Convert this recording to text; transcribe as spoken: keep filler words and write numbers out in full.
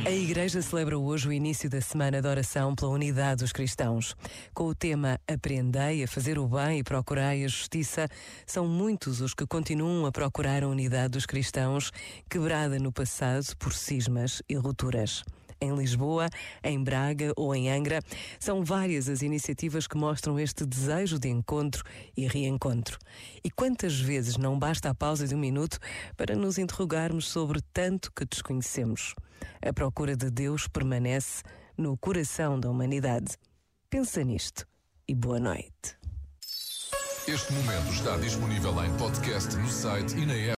A Igreja celebra hoje o início da Semana de Oração pela Unidade dos Cristãos. Com o tema Aprendei a fazer o bem e procurai a justiça, são muitos os que continuam a procurar a unidade dos cristãos, quebrada no passado por cismas e rupturas. Em Lisboa, em Braga ou em Angra, são várias as iniciativas que mostram este desejo de encontro e reencontro. E quantas vezes não basta a pausa de um minuto para nos interrogarmos sobre tanto que desconhecemos? A procura de Deus permanece no coração da humanidade. Pensa nisto e boa noite. Este momento está disponível em podcast no site e na app.